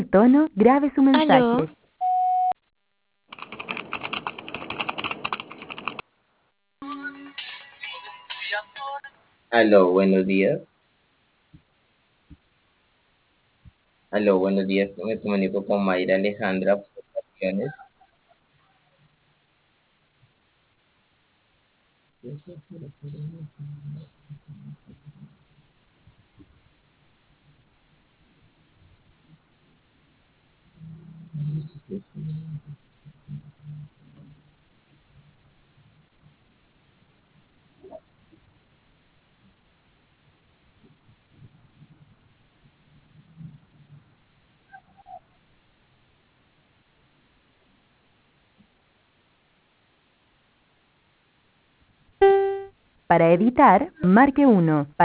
tono, grabe su Aló, mensaje. Aló, buenos días. Aló, buenos días. Me comunico con Mayra Alejandra Observaciones. Para editar, marque 1.